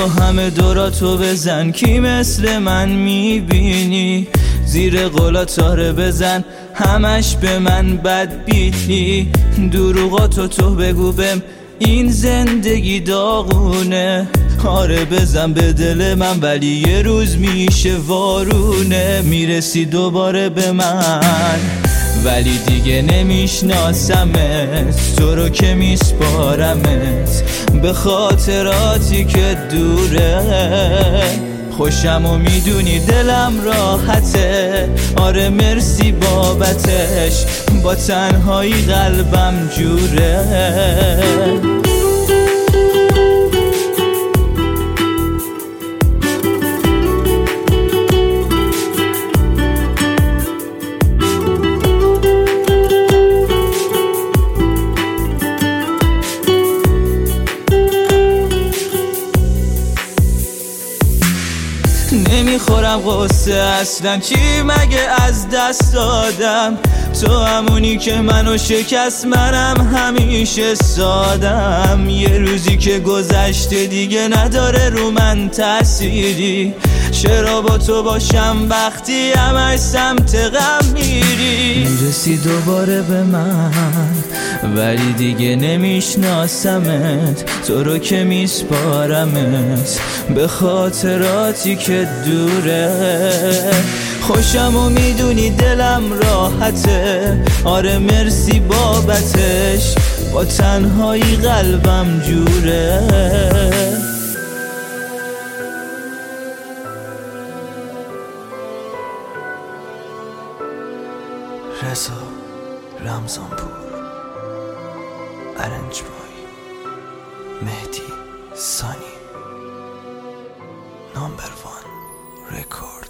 تو همه دوراتو بزن کی مثل من میبینی، زیر قلاتاره بزن همش به من بد بیلی، دروغاتو تو بگو بهم این زندگی داغونه، آره بزن به دل من ولی یه روز میشه وارونه، میرسی دوباره به من ولی دیگه نمیشناسمت، تو رو که میسپارمت به خاطراتی که دوره، خوشم و میدونی دلم راحته، آره مرسی بابتش، با تنهایی قلبم جوره. نمیخورم قصه اصلا، چی مگه از دست دادم، تو همونی که منو شکست، منم همیشه سادم، یه روزی که گذشته دیگه نداره رو من تأثیری، چرا با تو باشم وقتی همش سمت غم میری، میرسی دوباره به من ولی دیگه نمیشناسمت، تو رو که میسپارمت به خاطراتی که دوره، خوشم و میدونی دلم راحته، آره مرسی بابتش، با تنهایی قلبم جوره. رضا رمضانپور، ارنج بای مهدی سانی، نمبر 1 رکورد.